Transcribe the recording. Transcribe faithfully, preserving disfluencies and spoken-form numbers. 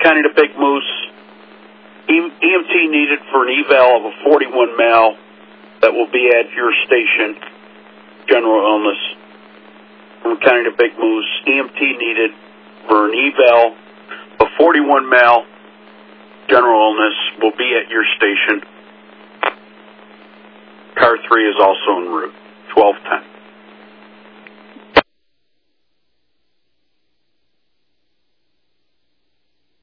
County to Big Moose, E M T needed for an eval of a forty-one male that will be at your station. General illness. From County to Big Moose, E M T needed for an eval of forty-one male. General illness will be at your station. Car three is also en route. twelve ten.